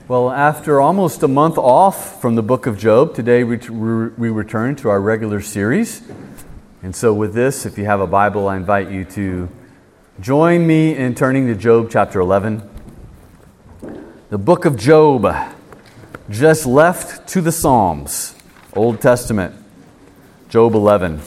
Well, after almost a month off from the book of Job, today we return to our regular series. And so with this, if you have a Bible, I invite you to join me in turning to Job chapter 11. The book of Job, just left to the Psalms, Old Testament, Job 11.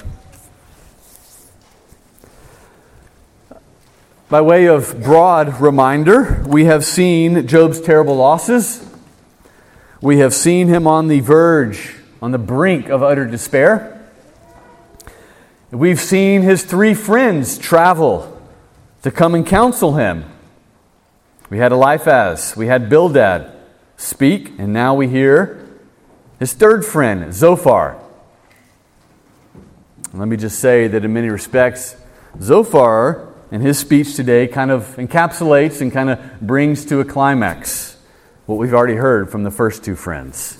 By way of broad reminder, we have seen Job's terrible losses. We have seen him on the verge, on the brink of utter despair. We've seen his three friends travel to come and counsel him. We had Eliphaz, we had Bildad speak, and now we hear his third friend, Zophar. Let me just say that in many respects, Zophar and his speech today kind of encapsulates and kind of brings to a climax what we've already heard from the first two friends.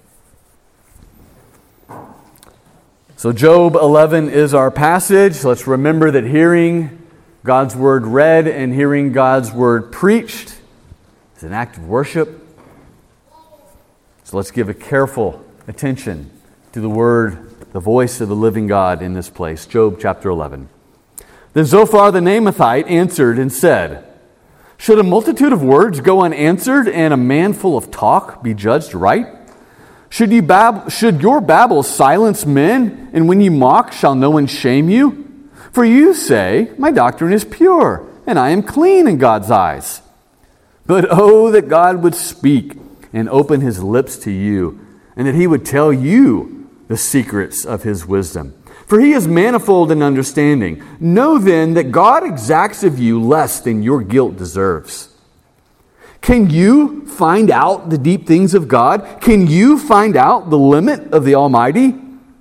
So Job 11 is our passage. Let's remember that hearing God's word read and hearing God's word preached is an act of worship. So let's give a careful attention to the word, the voice of the living God in this place. Job chapter 11. Then Zophar the Naamathite answered and said, "Should a multitude of words go unanswered and a man full of talk be judged right? Should your babble silence men, and when you mock, shall no one shame you? For you say, my doctrine is pure, and I am clean in God's eyes. But oh, that God would speak and open his lips to you, and that he would tell you the secrets of his wisdom. For he is manifold in understanding. Know then that God exacts of you less than your guilt deserves. Can you find out the deep things of God? Can you find out the limit of the Almighty?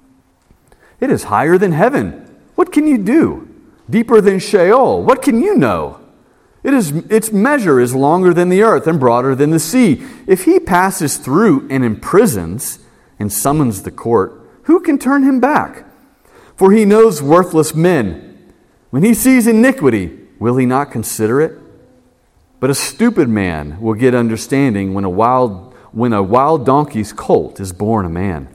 It is higher than heaven. What can you do? Deeper than Sheol. What can you know? Its measure is longer than the earth and broader than the sea. If he passes through and imprisons and summons the court, who can turn him back? For he knows worthless men. When he sees iniquity, will he not consider it? But a stupid man will get understanding when a wild donkey's colt is born a man.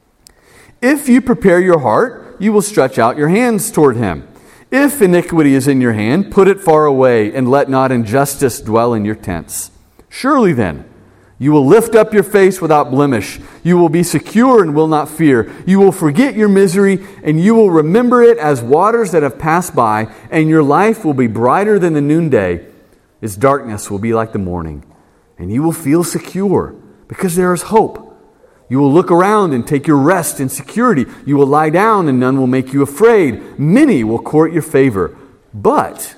If you prepare your heart, you will stretch out your hands toward him. If iniquity is in your hand, put it far away, and let not injustice dwell in your tents. Surely then, you will lift up your face without blemish. You will be secure and will not fear. You will forget your misery, and you will remember it as waters that have passed by, and your life will be brighter than the noonday. Its darkness will be like the morning, and you will feel secure, because there is hope. You will look around and take your rest in security. You will lie down, and none will make you afraid. Many will court your favor, but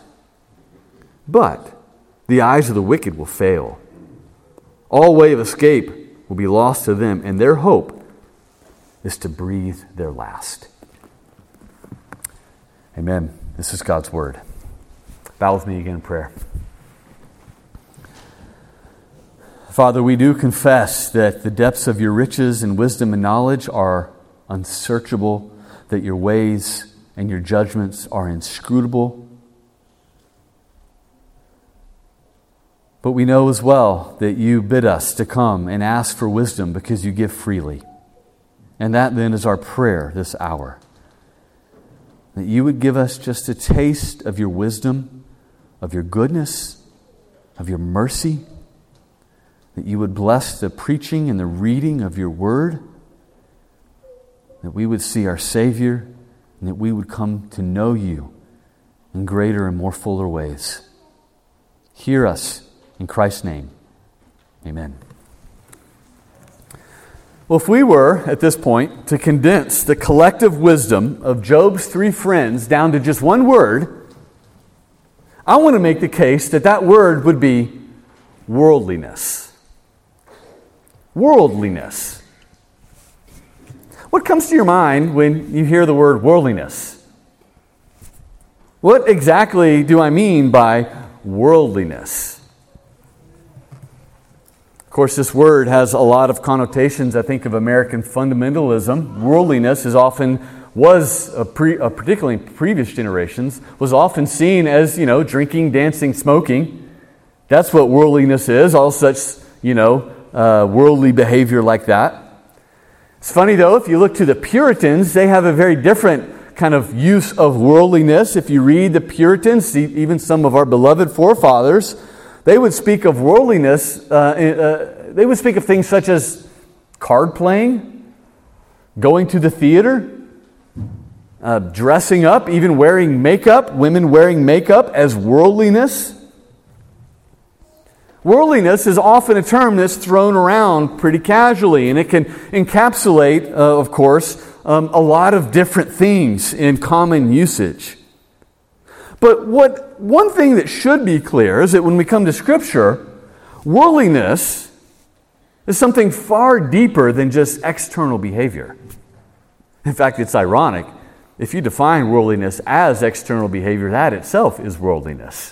the eyes of the wicked will fail. All way of escape will be lost to them, and their hope is to breathe their last." Amen. This is God's word. Bow with me again in prayer. Father, we do confess that the depths of your riches and wisdom and knowledge are unsearchable, that your ways and your judgments are inscrutable. But we know as well that you bid us to come and ask for wisdom because you give freely. And that then is our prayer this hour. That you would give us just a taste of your wisdom, of your goodness, of your mercy. That you would bless the preaching and the reading of your word. That we would see our Savior and that we would come to know you in greater and more fuller ways. Hear us. In Christ's name, amen. Well, if we were, at this point, to condense the collective wisdom of Job's three friends down to just one word, I want to make the case that that word would be worldliness. Worldliness. What comes to your mind when you hear the word worldliness? What exactly do I mean by worldliness? Of course, this word has a lot of connotations, I think, of American fundamentalism. Worldliness particularly in previous generations, was often seen as, drinking, dancing, smoking. That's what worldliness is, all such, worldly behavior like that. It's funny, though, if you look to the Puritans, they have a very different kind of use of worldliness. If you read the Puritans, even some of our beloved forefathers, they would speak of worldliness. They would speak of things such as card playing, going to the theater, dressing up, even wearing makeup, women wearing makeup as worldliness. Worldliness is often a term that's thrown around pretty casually, and it can encapsulate, of course, a lot of different things in common usage. But one thing that should be clear is that when we come to Scripture, worldliness is something far deeper than just external behavior. In fact, it's ironic. If you define worldliness as external behavior, that itself is worldliness.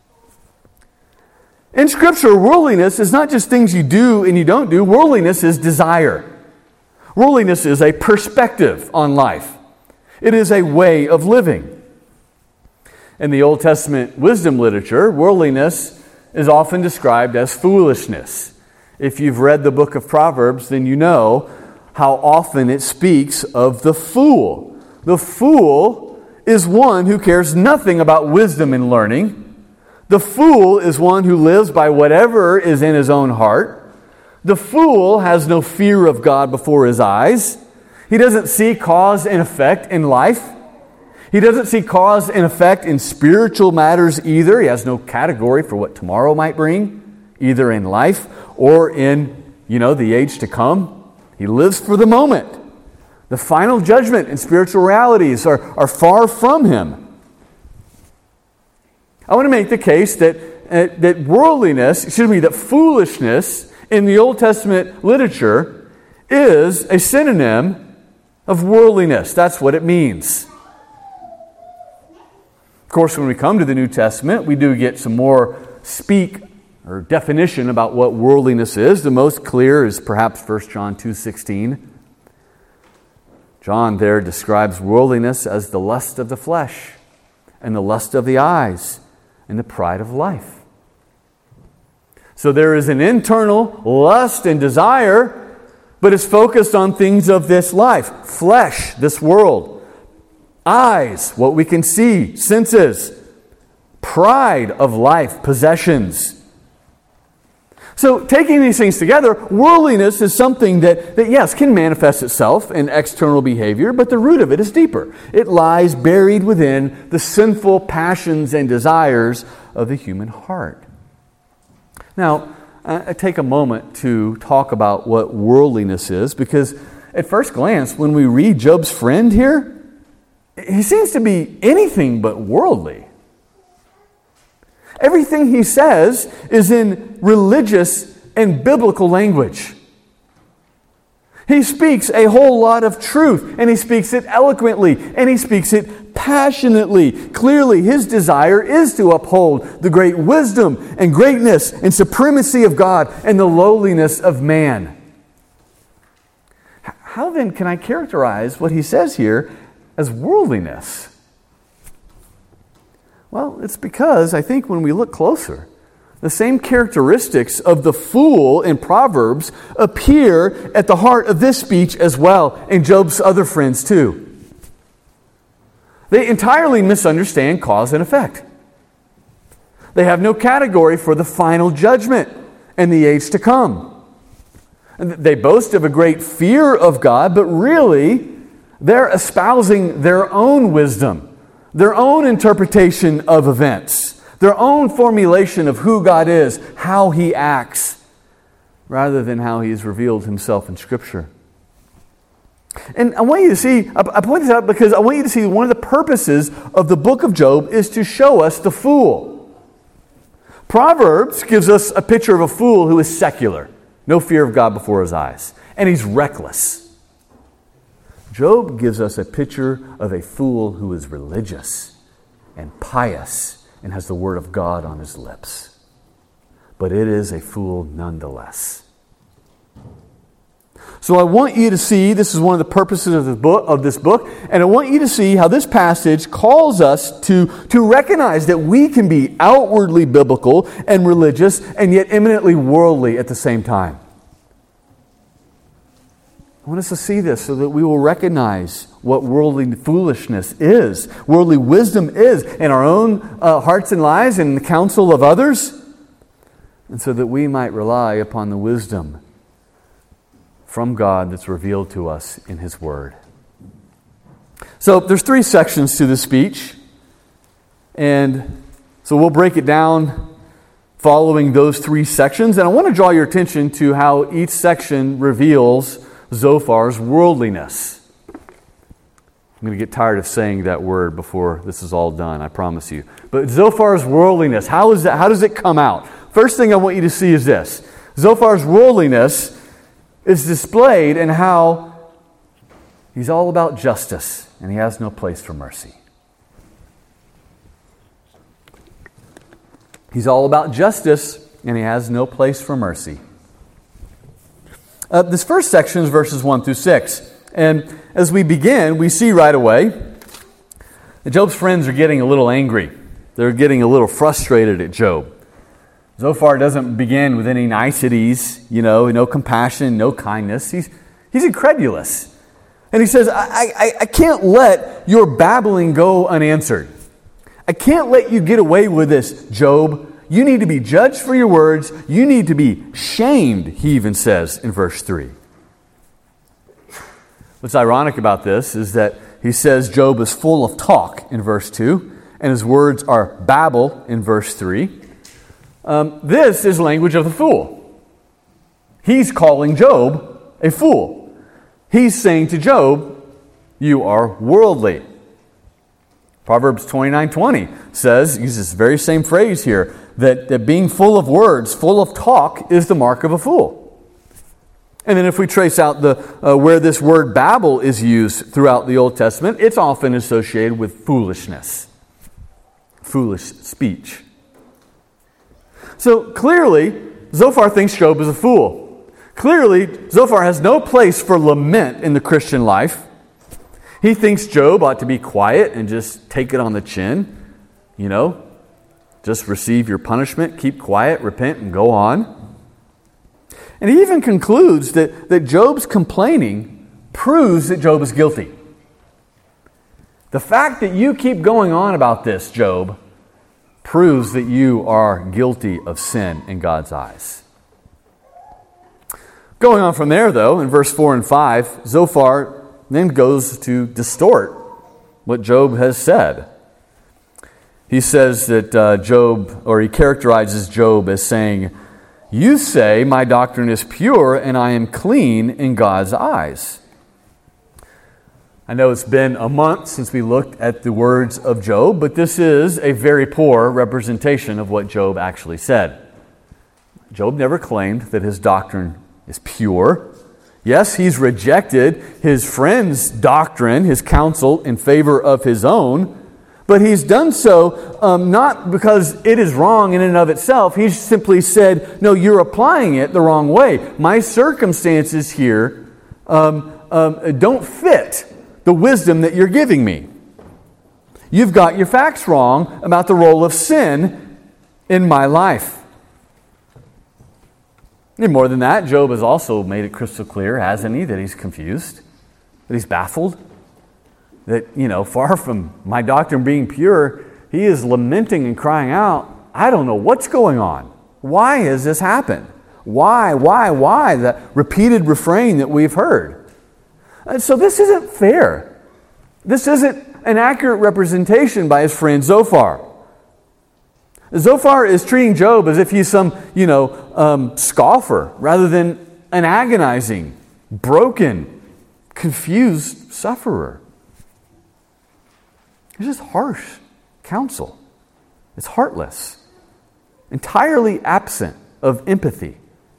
In Scripture, worldliness is not just things you do and you don't do. Worldliness is desire. Worldliness is a perspective on life. It is a way of living. In the Old Testament wisdom literature, worldliness is often described as foolishness. If you've read the book of Proverbs, then you know how often it speaks of the fool. The fool is one who cares nothing about wisdom and learning. The fool is one who lives by whatever is in his own heart. The fool has no fear of God before his eyes. He doesn't see cause and effect in life. He doesn't see cause and effect in spiritual matters either. He has no category for what tomorrow might bring, either in life or in, the age to come. He lives for the moment. The final judgment and spiritual realities are far from him. I want to make the case that foolishness in the Old Testament literature is a synonym of worldliness. That's what it means. Of course, when we come to the New Testament, we do get some more speak or definition about what worldliness is. The most clear is perhaps 1 John 2:16. John there describes worldliness as the lust of the flesh and the lust of the eyes and the pride of life. So there is an internal lust and desire, but it's focused on things of this life. Flesh, this world. Eyes, what we can see, senses. Pride of life, possessions. So taking these things together, worldliness is something that yes, can manifest itself in external behavior, but the root of it is deeper. It lies buried within the sinful passions and desires of the human heart. Now, I take a moment to talk about what worldliness is, because at first glance, when we read Job's friend here, he seems to be anything but worldly. Everything he says is in religious and biblical language. He speaks a whole lot of truth, and he speaks it eloquently, and he speaks it passionately. Clearly, his desire is to uphold the great wisdom and greatness and supremacy of God and the lowliness of man. How then can I characterize what he says here as worldliness? Well, it's because I think when we look closer, the same characteristics of the fool in Proverbs appear at the heart of this speech as well, and Job's other friends too. They entirely misunderstand cause and effect. They have no category for the final judgment and the age to come. They boast of a great fear of God, but really, they're espousing their own wisdom, their own interpretation of events, their own formulation of who God is, how He acts, rather than how He has revealed Himself in Scripture. And I want you to see, I point this out because I want you to see one of the purposes of the book of Job is to show us the fool. Proverbs gives us a picture of a fool who is secular, no fear of God before his eyes, and he's reckless. Job gives us a picture of a fool who is religious and pious and has the word of God on his lips. But it is a fool nonetheless. So I want you to see, this is one of the purposes of this book, and I want you to see how this passage calls us to recognize that we can be outwardly biblical and religious and yet eminently worldly at the same time. I want us to see this so that we will recognize what worldly foolishness is, worldly wisdom is, in our own hearts and lives and in the counsel of others, and so that we might rely upon the wisdom from God that's revealed to us in His Word. So there's 3 sections to the speech, and so we'll break it down following those 3 sections, and I want to draw your attention to how each section reveals Zophar's worldliness. I'm going to get tired of saying that word before this is all done, I promise you. But Zophar's worldliness, how does it come out? First thing I want you to see is this. Zophar's worldliness is displayed in how he's all about justice and he has no place for mercy. He's all about justice and he has no place for mercy. This first section is verses 1 through 6. And as we begin, we see right away that Job's friends are getting a little angry. They're getting a little frustrated at Job. Zophar doesn't begin with any niceties, no compassion, no kindness. He's incredulous. And he says, I can't let your babbling go unanswered. I can't let you get away with this, Job. You need to be judged for your words. You need to be shamed, he even says in verse 3. What's ironic about this is that he says Job is full of talk in verse 2, and his words are babble in verse 3. This is language of the fool. He's calling Job a fool. He's saying to Job, you are worldly. Proverbs 29:20 uses this very same phrase here, that being full of words, full of talk, is the mark of a fool. And then if we trace out where this word babble is used throughout the Old Testament, it's often associated with foolishness, foolish speech. So clearly, Zophar thinks Job is a fool. Clearly, Zophar has no place for lament in the Christian life. He thinks Job ought to be quiet and just take it on the chin. Just receive your punishment, keep quiet, repent, and go on. And he even concludes that Job's complaining proves that Job is guilty. The fact that you keep going on about this, Job, proves that you are guilty of sin in God's eyes. Going on from there, though, in verse 4 and 5, Zophar then goes to distort what Job has said. He says that he characterizes Job as saying, you say my doctrine is pure and I am clean in God's eyes. I know it's been a month since we looked at the words of Job, but this is a very poor representation of what Job actually said. Job never claimed that his doctrine is pure. Yes, he's rejected his friend's doctrine, his counsel, in favor of his own, but he's done so not because it is wrong in and of itself. He's simply said, no, you're applying it the wrong way. My circumstances here don't fit the wisdom that you're giving me. You've got your facts wrong about the role of sin in my life. And more than that, Job has also made it crystal clear, hasn't he, that he's confused, that he's baffled. That, far from my doctrine being pure, he is lamenting and crying out, I don't know what's going on. Why has this happened? Why? That repeated refrain that we've heard. And so this isn't fair. This isn't an accurate representation by his friend Zophar. Zophar is treating Job as if he's some, scoffer, rather than an agonizing, broken, confused sufferer. It's just harsh counsel. It's heartless, entirely absent of empathy.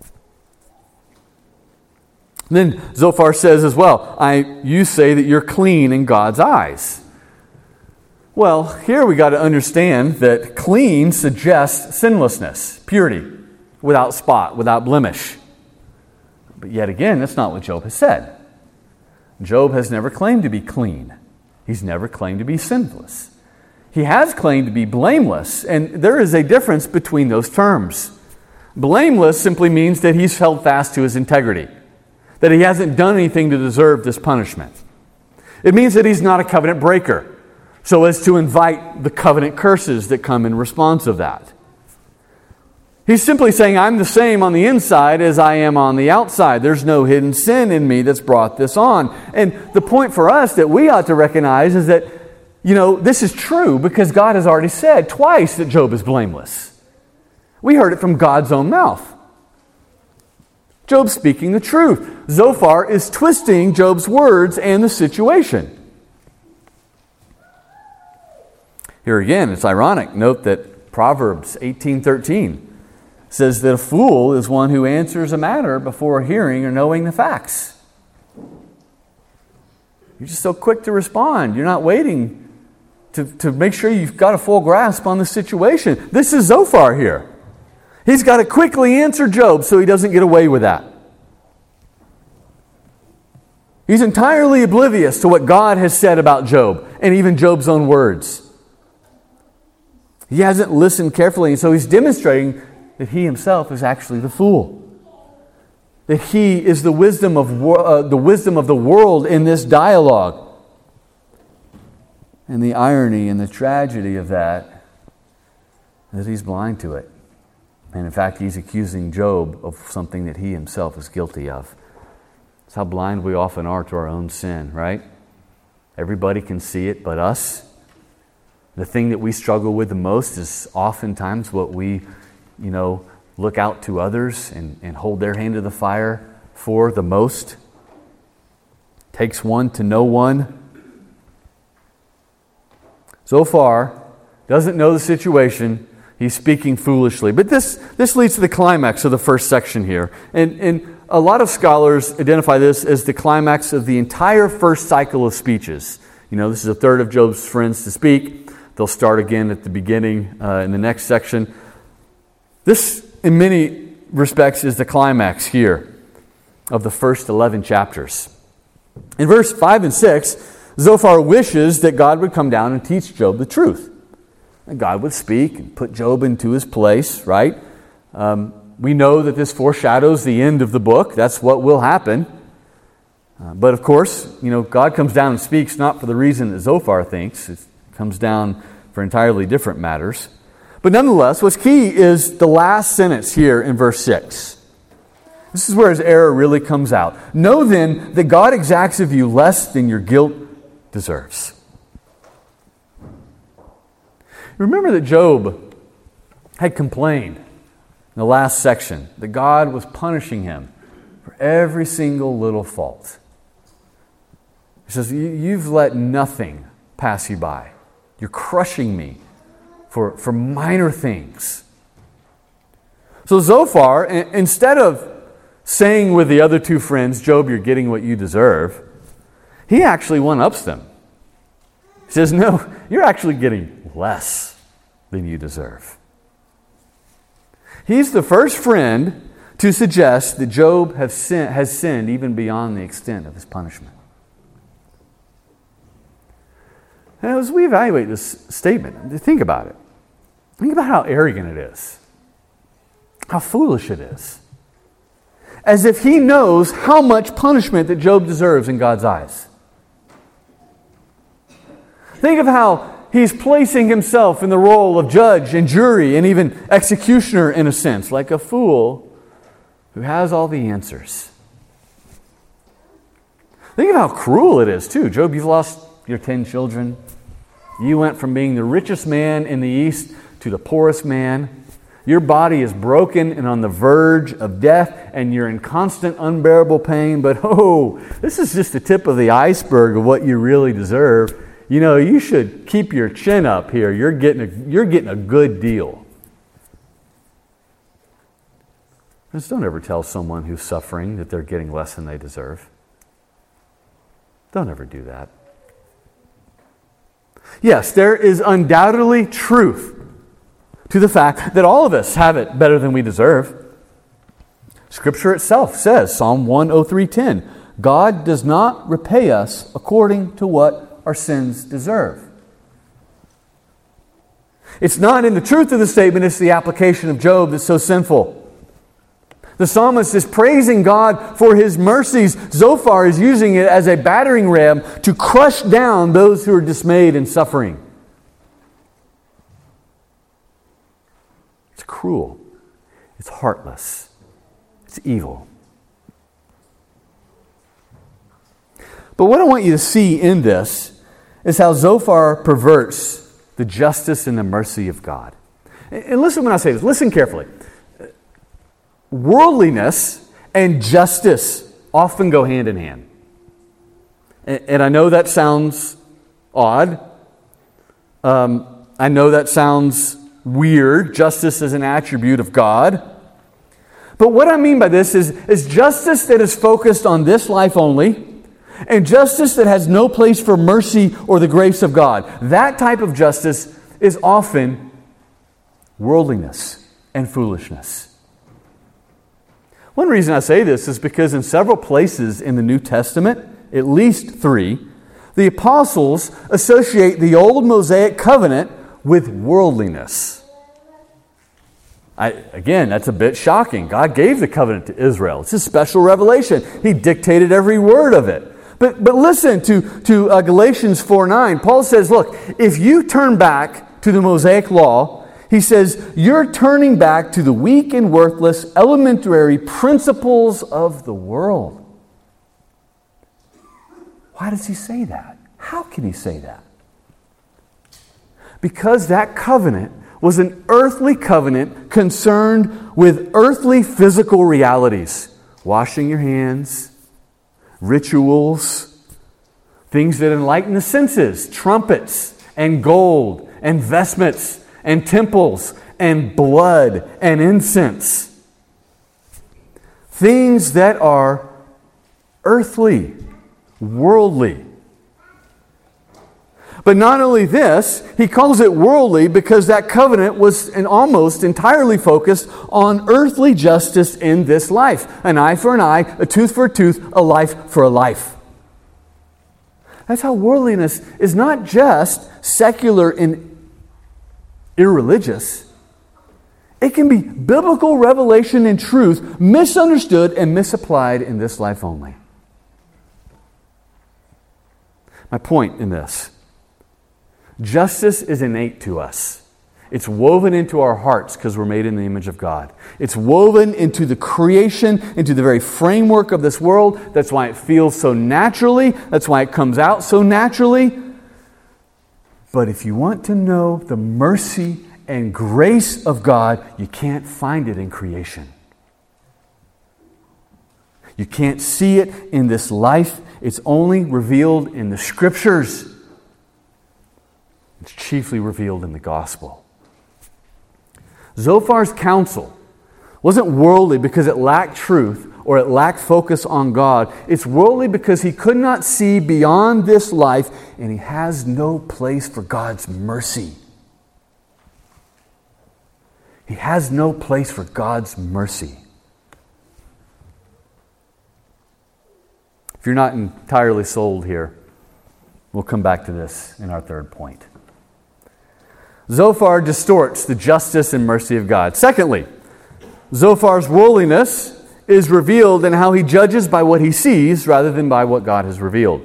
Then Zophar says as well, you say that you're clean in God's eyes. Well, here we got to understand that clean suggests sinlessness, purity, without spot, without blemish. But yet again, that's not what Job has said. Job has never claimed to be clean. He's never claimed to be sinless. He has claimed to be blameless, and there is a difference between those terms. Blameless simply means that he's held fast to his integrity. that he hasn't done anything to deserve this punishment. It means that he's not a covenant breaker, so as to invite the covenant curses that come in response of that. He's simply saying, I'm the same on the inside as I am on the outside. There's no hidden sin in me that's brought this on. And the point for us that we ought to recognize is that, this is true because God has already said twice that Job is blameless. We heard it from God's own mouth. Job's speaking the truth. Zophar is twisting Job's words and the situation. Here again, it's ironic. Note that Proverbs 18:13 says that a fool is one who answers a matter before hearing or knowing the facts. You're just so quick to respond. You're not waiting to make sure you've got a full grasp on the situation. This is Zophar here. He's got to quickly answer Job so he doesn't get away with that. He's entirely oblivious to what God has said about Job and even Job's own words. He hasn't listened carefully, and so he's demonstrating that he himself is actually the fool. That he is the wisdom of the world in this dialogue. And the irony and the tragedy of that is he's blind to it. And in fact, he's accusing Job of something that he himself is guilty of. It's how blind we often are to our own sin, right? Everybody can see it but us. The thing that we struggle with the most is oftentimes what we look out to others and hold their hand to the fire for the most. Takes one to know one. Zophar doesn't know the situation. He's speaking foolishly. But this leads to the climax of the first section here. And a lot of scholars identify this as the climax of the entire first cycle of speeches. This is a third of Job's friends to speak. They'll start again at the beginning in the next section. This, in many respects, is the climax here of the first 11 chapters. In verse 5 and 6, Zophar wishes that God would come down and teach Job the truth. And God would speak and put Job into his place, right? We know that this foreshadows the end of the book. That's what will happen. But of course, God comes down and speaks not for the reason that Zophar thinks. It comes down for entirely different matters. But nonetheless, what's key is the last sentence here in verse 6. This is where his error really comes out. Know then that God exacts of you less than your guilt deserves. Remember that Job had complained in the last section that God was punishing him for every single little fault. He says, you've let nothing pass you by. You're crushing me for minor things. So Zophar, instead of saying with the other two friends, Job, you're getting what you deserve, he actually one-ups them. He says, no, you're actually getting less than you deserve. He's the first friend to suggest that Job has sinned even beyond the extent of his punishment. And as we evaluate this statement, think about it. Think about how arrogant it is. How foolish it is. As if he knows how much punishment that Job deserves in God's eyes. Think of how he's placing himself in the role of judge and jury and even executioner in a sense, like a fool who has all the answers. Think of how cruel it is, too. Job, you've lost your 10 children. You went from being the richest man in the East to the poorest man. Your body is broken and on the verge of death, and you're in constant unbearable pain. But this is just the tip of the iceberg of what you really deserve. You should keep your chin up here. You're getting a good deal. Just don't ever tell someone who's suffering that they're getting less than they deserve. Don't ever do that. Yes, there is undoubtedly truth to the fact that all of us have it better than we deserve. Scripture itself says, Psalm 103:10, God does not repay us according to what our sins deserve. It's not in the truth of the statement, it's the application of Job that's so sinful. The psalmist is praising God for His mercies. Zophar is using it as a battering ram to crush down those who are dismayed and suffering. It's cruel. It's heartless. It's evil. But what I want you to see in this is how Zophar perverts the justice and the mercy of God. And listen when I say this. Listen carefully. Worldliness and justice often go hand in hand. And I know that sounds odd. I know that sounds weird. Justice is an attribute of God. But what I mean by this is justice that is focused on this life only, and justice that has no place for mercy or the grace of God. That type of justice is often worldliness and foolishness. One reason I say this is because in several places in the New Testament, at least 3, the apostles associate the old Mosaic covenant with worldliness. Again, that's a bit shocking. God gave the covenant to Israel. It's a special revelation. He dictated every word of it. But listen to Galatians 4:9. Paul says, look, if you turn back to the Mosaic law, he says, you're turning back to the weak and worthless elementary principles of the world. Why does he say that? How can he say that? Because that covenant was an earthly covenant concerned with earthly physical realities. Washing your hands, rituals, things that enlighten the senses, trumpets and gold and vestments and temples and blood and incense. Things that are earthly, worldly. But not only this, he calls it worldly because that covenant was almost entirely focused on earthly justice in this life. An eye for an eye, a tooth for a tooth, a life for a life. That's how worldliness is not just secular and irreligious. It can be biblical revelation and truth misunderstood and misapplied in this life only. My point in this: justice is innate to us. It's woven into our hearts because we're made in the image of God. It's woven into the creation, into the very framework of this world. That's why it feels so naturally. That's why it comes out so naturally. But if you want to know the mercy and grace of God, you can't find it in creation. You can't see it in this life. It's only revealed in the Scriptures. It's chiefly revealed in the gospel. Zophar's counsel wasn't worldly because it lacked truth or it lacked focus on God. It's worldly because he could not see beyond this life, and he has no place for God's mercy. He has no place for God's mercy. If you're not entirely sold here, we'll come back to this in our third point. Zophar distorts the justice and mercy of God. Secondly, Zophar's worldliness is revealed in how he judges by what he sees rather than by what God has revealed.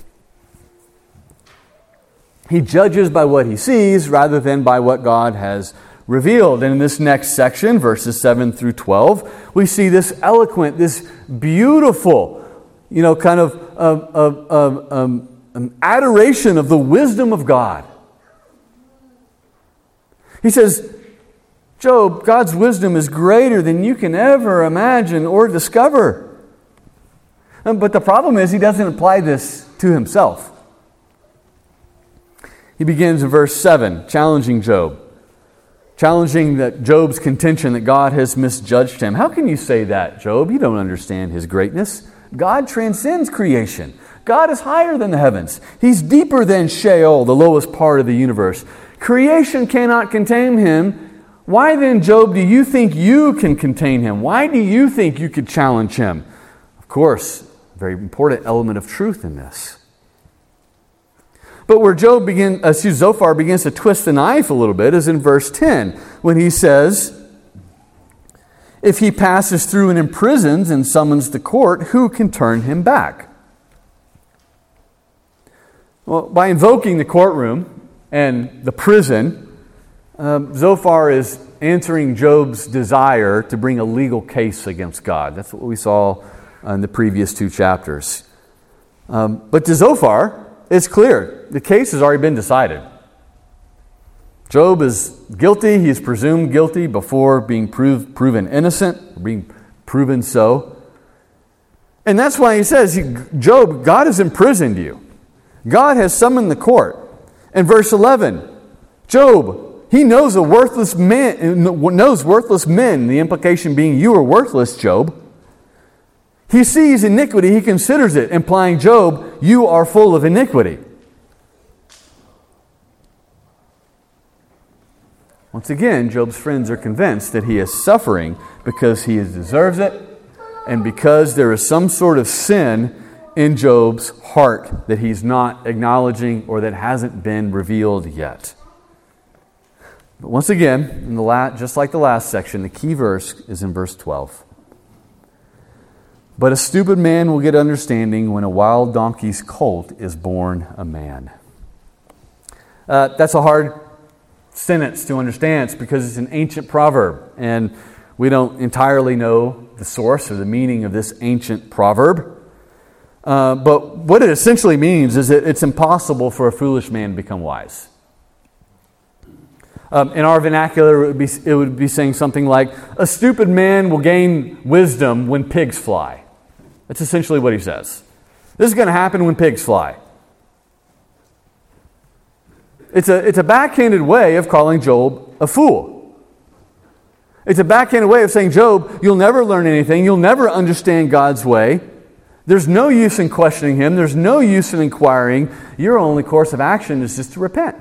He judges by what he sees rather than by what God has revealed. And in this next section, verses 7 through 12, we see this eloquent, this beautiful, kind of adoration of the wisdom of God. He says, Job, God's wisdom is greater than you can ever imagine or discover. But the problem is he doesn't apply this to himself. He begins in verse 7, challenging Job. Challenging Job's contention that God has misjudged him. How can you say that, Job? You don't understand his greatness. God transcends creation. God is higher than the heavens. He's deeper than Sheol, the lowest part of the universe. Creation cannot contain him. Why then, Job, do you think you can contain him? Why do you think you could challenge him? Of course, a very important element of truth in this. But where Zophar begins to twist the knife a little bit is in verse 10, when he says, If he passes through and imprisons and summons the court, who can turn him back? Well, by invoking the courtroom and the prison, Zophar is answering Job's desire to bring a legal case against God. That's what we saw in the previous 2 chapters. But to Zophar, it's clear. The case has already been decided. Job is guilty. He is presumed guilty before being proven innocent, being proven so. And that's why he says, Job, God has imprisoned you. God has summoned the court. In verse 11, Job, he knows worthless men, the implication being you are worthless, Job. He sees iniquity, he considers it, implying, Job, you are full of iniquity. Once again, Job's friends are convinced that he is suffering because he deserves it and because there is some sort of sin in Job's heart that he's not acknowledging or that hasn't been revealed yet. But once again, just like the last section, the key verse is in verse 12. But a stupid man will get understanding when a wild donkey's colt is born a man. That's a hard sentence to understand. It's because it's an ancient proverb, and we don't entirely know the source or the meaning of this ancient proverb. But what it essentially means is that it's impossible for a foolish man to become wise. In our vernacular, it would be saying something like, a stupid man will gain wisdom when pigs fly. That's essentially what he says. This is going to happen when pigs fly. It's a backhanded way of calling Job a fool. It's a backhanded way of saying, Job, you'll never learn anything. You'll never understand God's way. There's no use in questioning Him. There's no use in inquiring. Your only course of action is just to repent.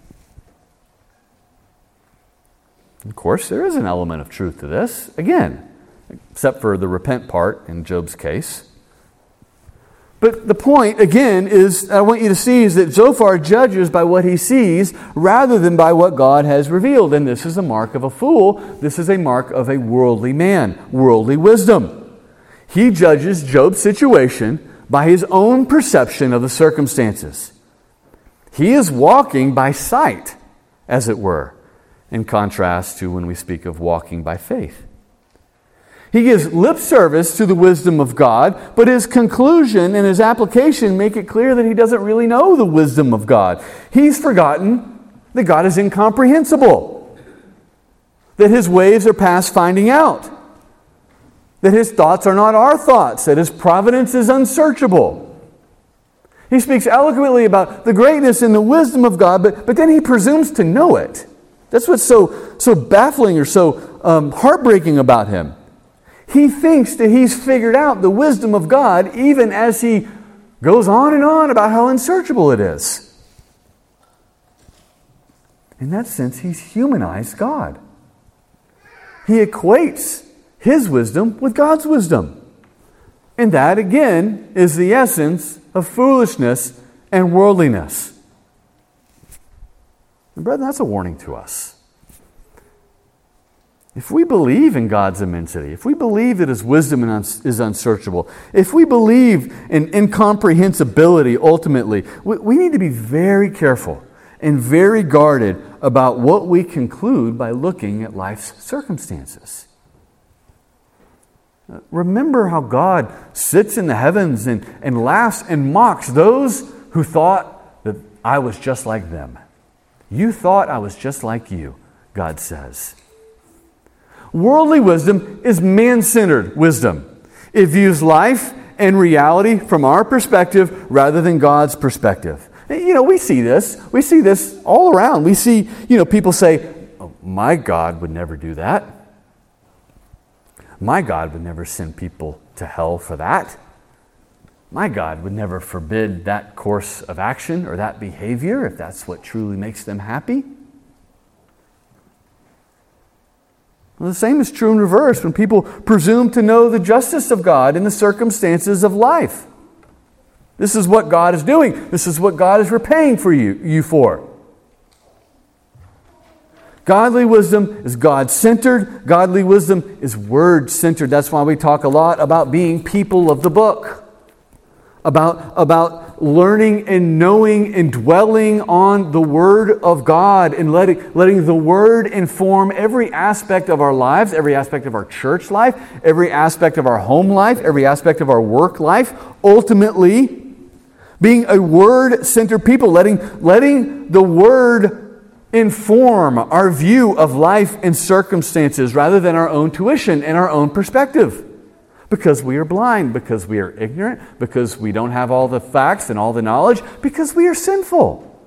Of course, there is an element of truth to this. Again, except for the repent part in Job's case. But the point, again, is I want you to see is that Zophar judges by what he sees rather than by what God has revealed. And this is a mark of a fool. This is a mark of a worldly man, worldly wisdom. He judges Job's situation by his own perception of the circumstances. He is walking by sight, as it were, in contrast to when we speak of walking by faith. He gives lip service to the wisdom of God, but his conclusion and his application make it clear that he doesn't really know the wisdom of God. He's forgotten that God is incomprehensible, that His ways are past finding out, that His thoughts are not our thoughts, that His providence is unsearchable. He speaks eloquently about the greatness and the wisdom of God, but then he presumes to know it. That's what's so baffling or so heartbreaking about him. He thinks that he's figured out the wisdom of God even as he goes on and on about how unsearchable it is. In that sense, he's humanized God. He equates his wisdom with God's wisdom. And that, again, is the essence of foolishness and worldliness. And brethren, that's a warning to us. If we believe in God's immensity, if we believe that His wisdom is unsearchable, if we believe in incomprehensibility ultimately, we need to be very careful and very guarded about what we conclude by looking at life's circumstances. Remember how God sits in the heavens and laughs and mocks those who thought that I was just like them. You thought I was just like you, God says. Worldly wisdom is man-centered wisdom. It views life and reality from our perspective rather than God's perspective. We see this. We see this all around. We see, people say, oh, my God would never do that. My God would never send people to hell for that. My God would never forbid that course of action or that behavior if that's what truly makes them happy. Well, the same is true in reverse when people presume to know the justice of God in the circumstances of life. This is what God is doing. This is what God is repaying for you for. Godly wisdom is God-centered. Godly wisdom is Word-centered. That's why we talk a lot about being people of the book. About learning and knowing and dwelling on the Word of God and letting the Word inform every aspect of our lives, every aspect of our church life, every aspect of our home life, every aspect of our work life. Ultimately, being a Word-centered people, letting the Word inform our view of life and circumstances rather than our own tuition and our own perspective. Because we are blind, because we are ignorant, because we don't have all the facts and all the knowledge, because we are sinful.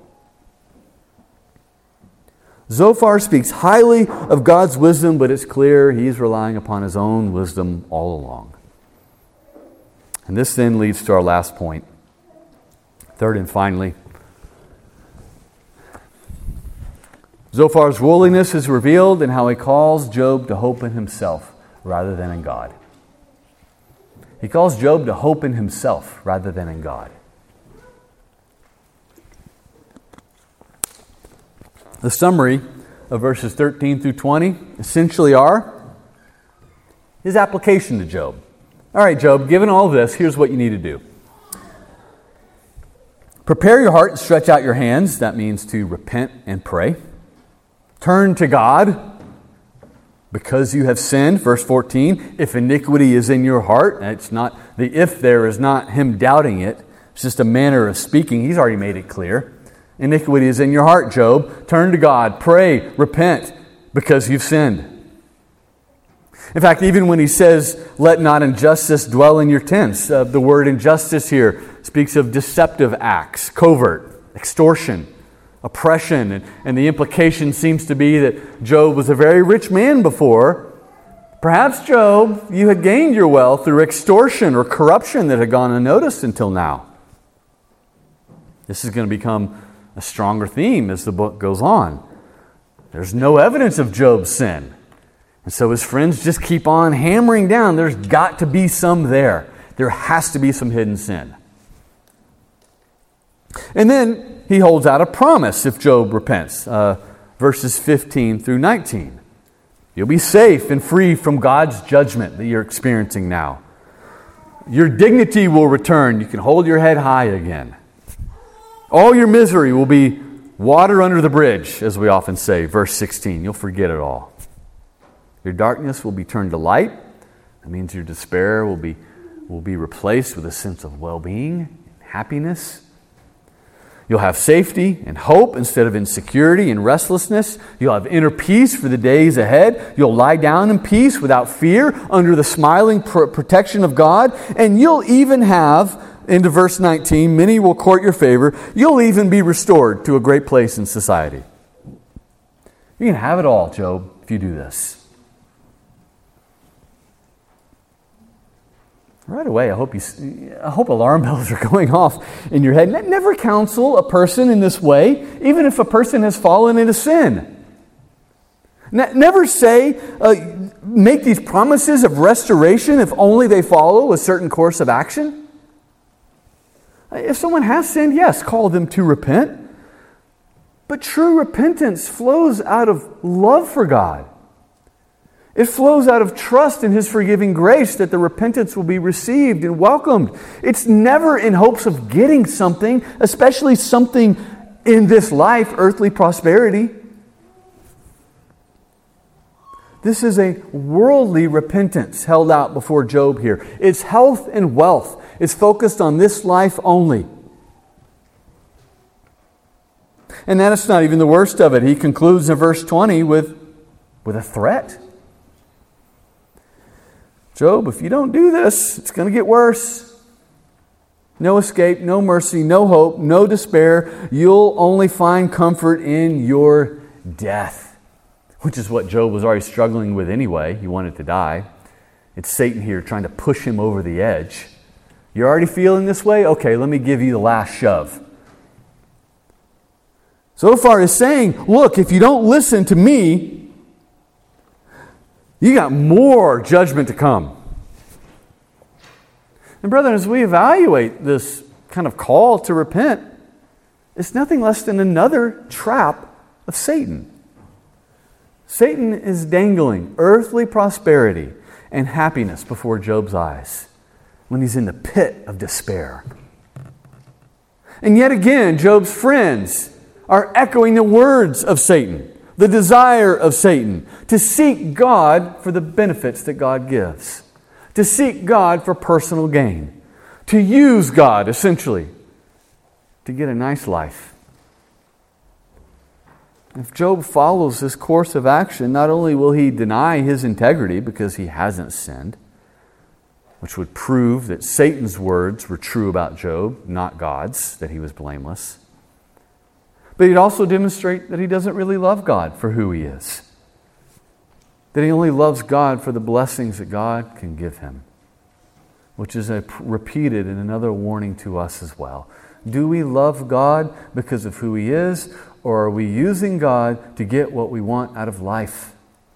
Zophar speaks highly of God's wisdom, but it's clear he's relying upon his own wisdom all along. And this then leads to our last point. Third and finally, Zophar's worldliness is revealed in how he calls Job to hope in himself rather than in God. He calls Job to hope in himself rather than in God. The summary of verses 13 through 20 essentially are his application to Job. All right, Job, given all this, here's what you need to do. Prepare your heart and stretch out your hands. That means to repent and pray. Turn to God because you have sinned. Verse 14, if iniquity is in your heart, and it's not, the if there is not him doubting it. It's just a manner of speaking. He's already made it clear. Iniquity is in your heart, Job. Turn to God, pray, repent because you've sinned. In fact, even when he says, let not injustice dwell in your tents, the word injustice here speaks of deceptive acts, covert, extortion, oppression, and the implication seems to be that Job was a very rich man before. Perhaps, Job, you had gained your wealth through extortion or corruption that had gone unnoticed until now. This is going to become a stronger theme as the book goes on. There's no evidence of Job's sin. And so his friends just keep on hammering down. There's got to be some there. There has to be some hidden sin. And then he holds out a promise if Job repents. Verses 15 through 19. You'll be safe and free from God's judgment that you're experiencing now. Your dignity will return. You can hold your head high again. All your misery will be water under the bridge, as we often say. Verse 16, you'll forget it all. Your darkness will be turned to light. That means your despair will be replaced with a sense of well-being and happiness. You'll have safety and hope instead of insecurity and restlessness. You'll have inner peace for the days ahead. You'll lie down in peace without fear under the smiling protection of God. And you'll even have, into verse 19, many will court your favor. You'll even be restored to a great place in society. You can have it all, Job, if you do this. Right away, I hope alarm bells are going off in your head. Never counsel a person in this way, even if a person has fallen into sin. Never say, make these promises of restoration if only they follow a certain course of action. If someone has sinned, yes, call them to repent. But true repentance flows out of love for God. It flows out of trust in His forgiving grace that the repentance will be received and welcomed. It's never in hopes of getting something, especially something in this life, earthly prosperity. This is a worldly repentance held out before Job here. It's health and wealth. It's focused on this life only. And that is not even the worst of it. He concludes in verse 20 with a threat. Job, if you don't do this, it's going to get worse. No escape, no mercy, no hope, no despair. You'll only find comfort in your death, which is what Job was already struggling with anyway. He wanted to die. It's Satan here trying to push him over the edge. You're already feeling this way? Okay, let me give you the last shove. Zophar is saying, look, if you don't listen to me, you got more judgment to come. And brethren, as we evaluate this kind of call to repent, it's nothing less than another trap of Satan. Satan is dangling earthly prosperity and happiness before Job's eyes when he's in the pit of despair. And yet again, Job's friends are echoing the words of Satan, the desire of Satan, to seek God for the benefits that God gives, to seek God for personal gain, to use God, essentially, to get a nice life. If Job follows this course of action, not only will he deny his integrity because he hasn't sinned, which would prove that Satan's words were true about Job, not God's, that he was blameless, but he'd also demonstrate that he doesn't really love God for who he is, that he only loves God for the blessings that God can give him, which is repeated in another warning to us as well. Do we love God because of who He is, or are we using God to get what we want out of life?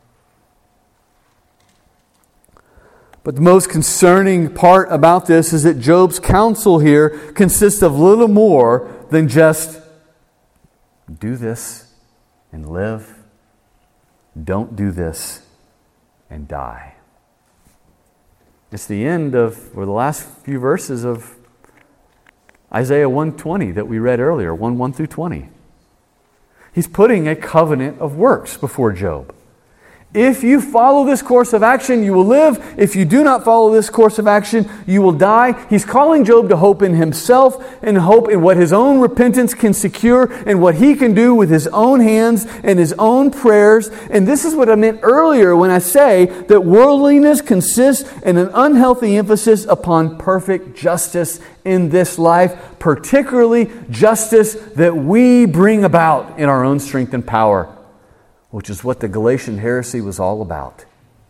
But the most concerning part about this is that Job's counsel here consists of little more than just do this and live, don't do this and die. It's the end of, or the last few verses of Isaiah 1:20 that we read earlier, 1 through 20. He's putting a covenant of works before Job. If you follow this course of action, you will live. If you do not follow this course of action, you will die. He's calling Job to hope in himself and hope in what his own repentance can secure and what he can do with his own hands and his own prayers. And this is what I meant earlier when I say that worldliness consists in an unhealthy emphasis upon perfect justice in this life, particularly justice that we bring about in our own strength and power, which is what the Galatian heresy was all about.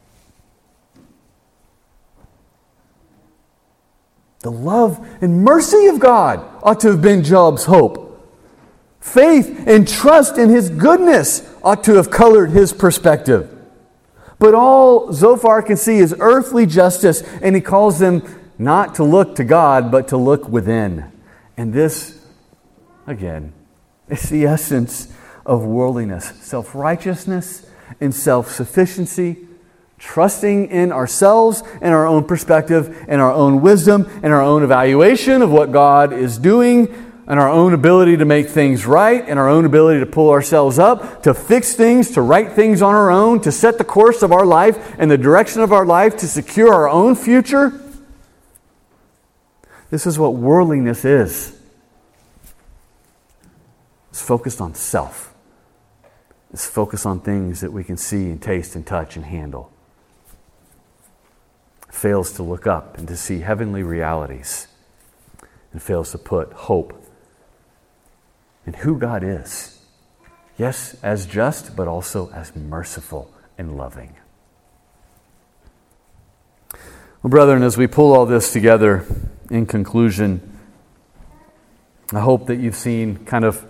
The love and mercy of God ought to have been Job's hope. Faith and trust in His goodness ought to have colored his perspective. But all Zophar can see is earthly justice, and he calls them not to look to God, but to look within. And this, again, is the essence of worldliness, self-righteousness and self-sufficiency, trusting in ourselves and our own perspective and our own wisdom and our own evaluation of what God is doing and our own ability to make things right and our own ability to pull ourselves up, to fix things, to right things on our own, to set the course of our life and the direction of our life, to secure our own future. This is what worldliness is. It's focused on self. It's focused on things that we can see and taste and touch and handle. It fails to look up and to see heavenly realities. And fails to put hope in who God is. Yes, as just, but also as merciful and loving. Well, brethren, as we pull all this together, in conclusion, I hope that you've seen kind of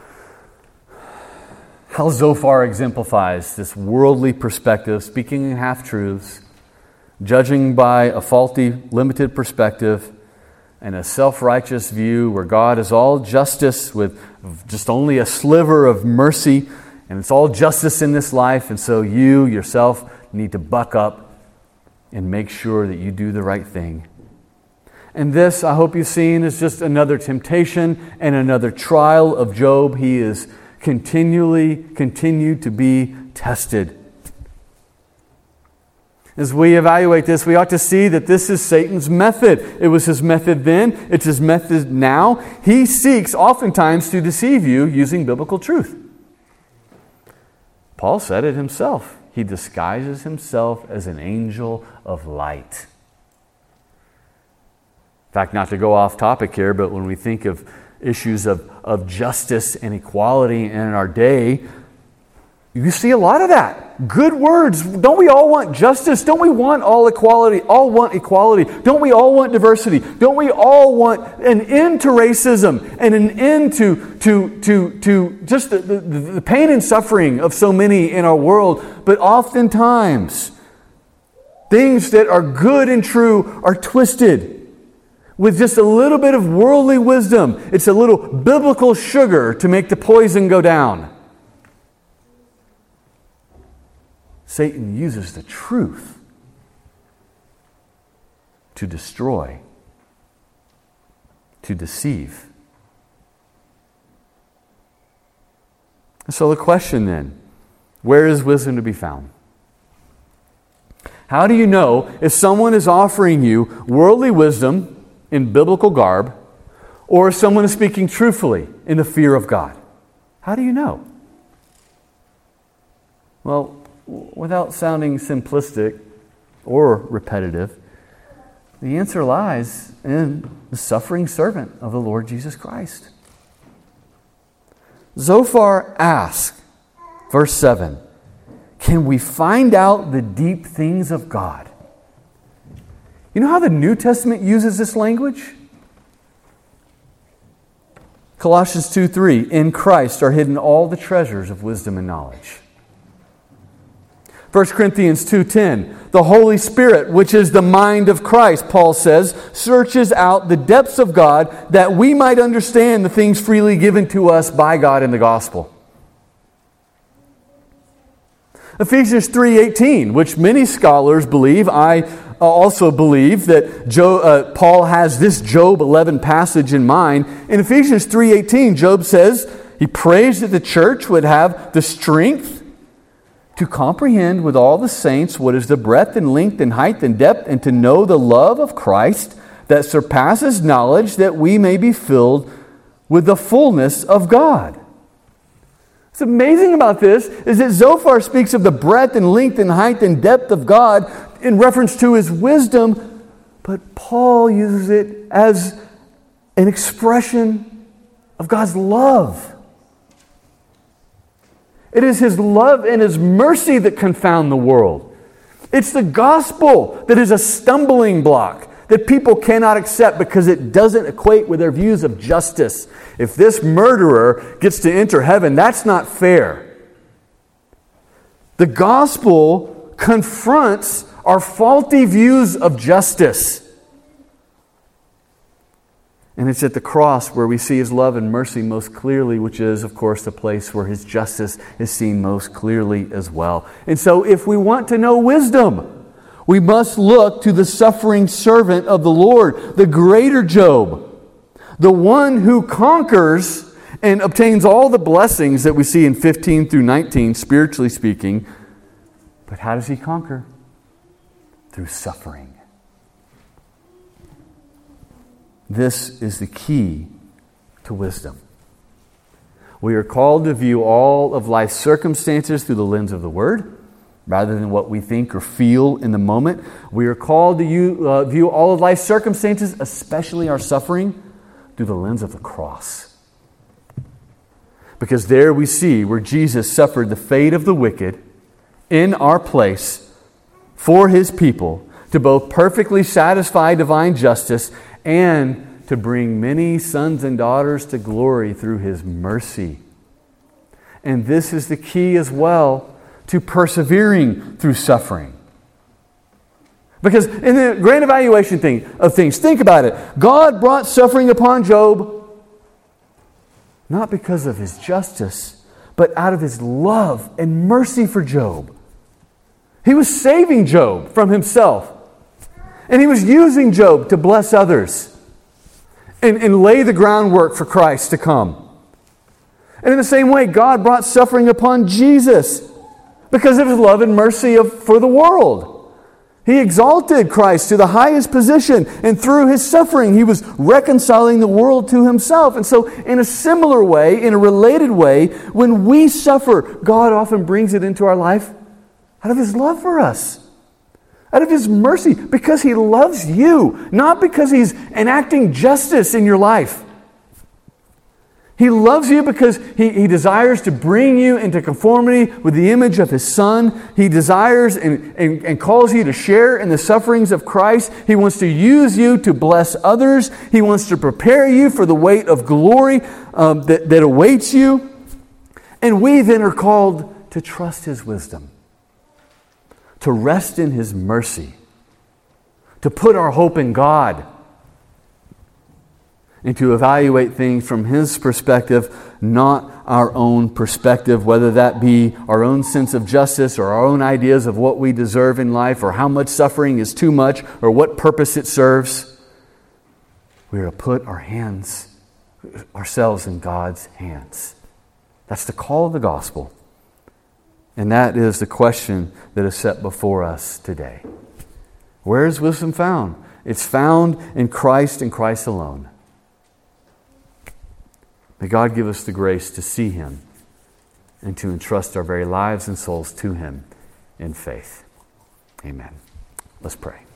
how Zophar exemplifies this worldly perspective, speaking in half-truths, judging by a faulty, limited perspective, and a self-righteous view where God is all justice with just only a sliver of mercy, and it's all justice in this life, and so you yourself need to buck up and make sure that you do the right thing. And this, I hope you've seen, is just another temptation and another trial of Job. He is continued to be tested. As we evaluate this, we ought to see that this is Satan's method. It was his method then. It's his method now. He seeks oftentimes to deceive you using biblical truth. Paul said it himself. He disguises himself as an angel of light. In fact, not to go off topic here, but when we think of issues of justice and equality in our day, you see a lot of that. Good words. Don't we all want justice? Don't we want all equality? All want equality. Don't we all want diversity? Don't we all want an end to racism and an end to just the pain and suffering of so many in our world? But oftentimes, things that are good and true are twisted with just a little bit of worldly wisdom. It's a little biblical sugar to make the poison go down. Satan uses the truth to destroy, to deceive. So the question then, where is wisdom to be found? How do you know if someone is offering you worldly wisdom in biblical garb, or if someone is speaking truthfully in the fear of God? How do you know? Well, without sounding simplistic or repetitive, the answer lies in the suffering servant of the Lord Jesus Christ. Zophar asks, verse 7, can we find out the deep things of God? You know how the New Testament uses this language? Colossians 2:3, in Christ are hidden all the treasures of wisdom and knowledge. 1 Corinthians 2:10, the Holy Spirit, which is the mind of Christ, Paul says, searches out the depths of God that we might understand the things freely given to us by God in the gospel. Ephesians 3:18, which many scholars believe, I also believe that Paul has this Job 11 passage in mind. In Ephesians 3:18, Job says he prays that the church would have the strength to comprehend with all the saints what is the breadth and length and height and depth, and to know the love of Christ that surpasses knowledge, that we may be filled with the fullness of God. What's amazing about this is that Zophar speaks of the breadth and length and height and depth of God in reference to His wisdom, but Paul uses it as an expression of God's love. It is His love and His mercy that confound the world. It's the gospel that is a stumbling block that people cannot accept because it doesn't equate with their views of justice. If this murderer gets to enter heaven, that's not fair. The gospel confronts our faulty views of justice. And it's at the cross where we see His love and mercy most clearly, which is, of course, the place where His justice is seen most clearly as well. And so if we want to know wisdom, we must look to the suffering servant of the Lord, the greater Job, the one who conquers and obtains all the blessings that we see in 15 through 19, spiritually speaking. But how does he conquer? Through suffering. This is the key to wisdom. We are called to view all of life's circumstances through the lens of the Word, rather than what we think or feel in the moment. We are called to view all of life's circumstances, especially our suffering, through the lens of the cross. Because there we see where Jesus suffered the fate of the wicked in our place for His people, to both perfectly satisfy divine justice and to bring many sons and daughters to glory through His mercy. And this is the key as well to persevering through suffering. Because in the grand evaluation of things, think about it. God brought suffering upon Job not because of His justice, but out of His love and mercy for Job. He was saving Job from himself. And He was using Job to bless others and lay the groundwork for Christ to come. And in the same way, God brought suffering upon Jesus because of His love and mercy for the world. He exalted Christ to the highest position, and through His suffering, He was reconciling the world to Himself. And so, in a similar way, in a related way, when we suffer, God often brings it into our life out of His love for us, out of His mercy, because He loves you, not because He's enacting justice in your life. He loves you because He desires to bring you into conformity with the image of His Son. He desires and calls you to share in the sufferings of Christ. He wants to use you to bless others. He wants to prepare you for the weight of glory that awaits you. And we then are called to trust His wisdom, to rest in His mercy, to put our hope in God. and to evaluate things from His perspective, not our own perspective, whether that be our own sense of justice or our own ideas of what we deserve in life or how much suffering is too much or what purpose it serves. We are to put ourselves in God's hands. That's the call of the gospel. And that is the question that is set before us today. Where is wisdom found? It's found in Christ and Christ alone. May God give us the grace to see Him and to entrust our very lives and souls to Him in faith. Amen. Let's pray.